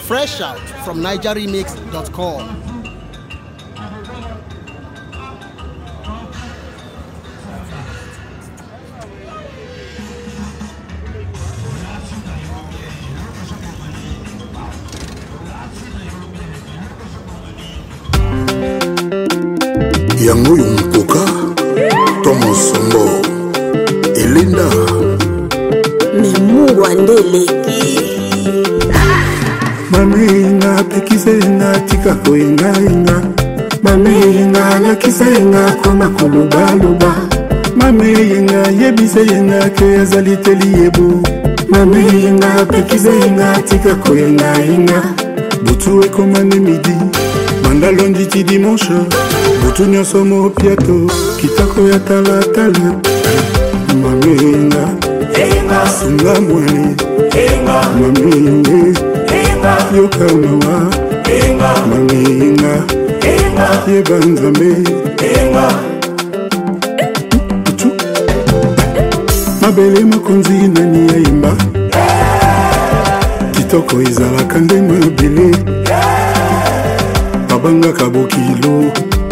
Fresh out from nigeremix.com. Yango Yumpoka, Thomas Sombo, Elinda Memu Wandeleki Mamenga pekizenga tika koenga enga Mamenga lakizenga koma kuluba luba Mamenga yebizenga ke azali teli yebu Mamenga pekizenga tika koenga enga Butu ekomane midi Manda lundi ti dimanche Butu nyonso mo piato Kitako ya tala tala Mamenga Sunga mwani Mamenga Yoka mawa Mamenga Yebanzambe Butu Mabele makonzi nani ya imba Kitoko izalaka nde mabele Babanga kabokilo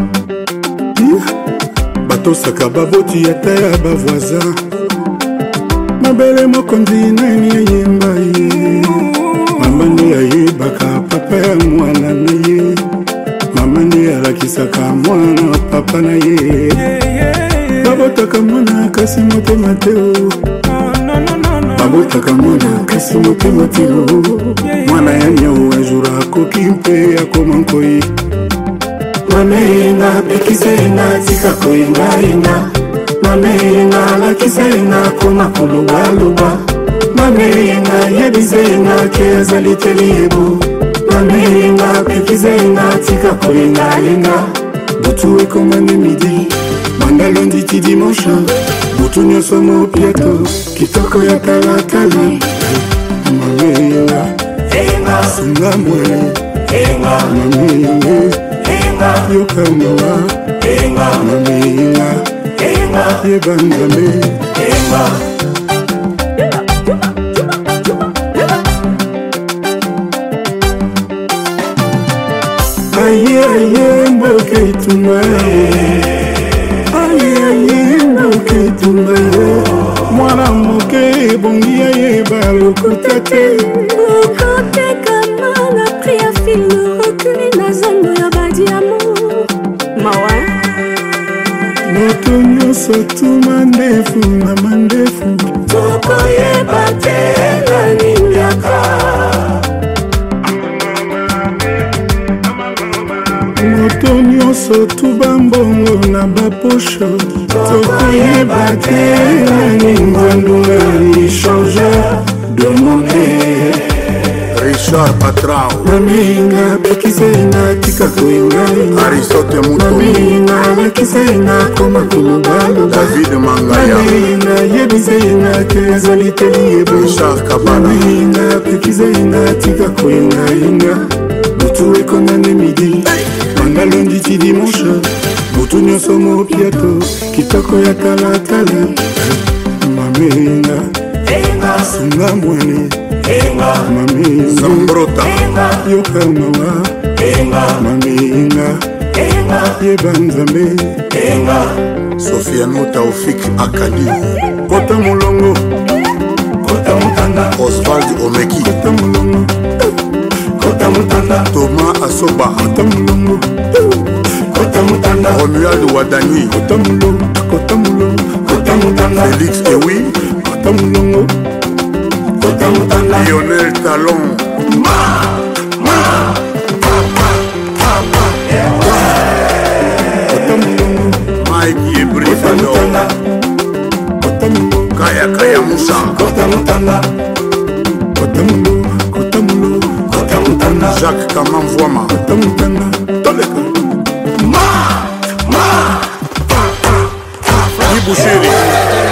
Batosaka baboti ata ya bavoisin Mabele mokonzi nani ya yemba ye Mama nde ayebaka papa ya mwana na ye Mama nde alakisaka mwana papa na ye Babotaka mwana kasi motema teo Babotaka mwana kasi motema teo Mwana ya nyau ajura koki mpe ya komankoi Mamenga pekizenga tika koenga enga Mamenga lakizenga koma kuluba luba Mamenga yebizenga ke azali teli yebu Mamenga pekizenga tika koenga enga Butu ekomane midi Manda lundi ti dimanche Butu nyonso mo piato Kitoko ya tala tala Mamenga Sunga mwene Mamenga Yoka mawa Mamenga Yebanzambe Aye aye mboke itumaye Aye mboke itumaye Mwana moke bongia ye balokotate Okote kama na pria filo Okuni na zando ya badi amour Mawa Moto nyonso tuma ndefu na mandefu Toko ye bate na ninjaka Moto nyonso tuba mbongo na baposho Toko ye bate na ninjandunga Li changeur de monnaie Richard Patrao Mamenga pekizenga tika koenga Aristote Muto Mamenga lakizenga koma kuluba luba David Mangaya Mamenga yebizenga ke azali teli yebu Richard Kabana Mamenga pekizenga tika koenga enga Butu ekonane midi Manda lundi ti dimanche Butu nyonso mo piato Kitoko ya tala tala Mamenga Sunga mwene Mamenga Zambrota Yoka mawa Mamenga Yebanzambe Sofiano Taufik Akadi Kota mulongo Kota mutanda Oswald Omeki Kota mulongo Kota mutanda Thomas Asoba Kota mulongo Kota mutanda Romuald Wadani Kota mulongo Kota mulongo Kota mutanda Félix Ewi Kota mulongo Kota mutanda Lionel Talon Kota mulongo Mike Ebrifano Kota mulongo Kaya Kaya Musa Kota mutanda Kota mulongo Kota mulongo Kota mutanda Jacques Kamamvwama Kota mutanda Toleka Ibushiri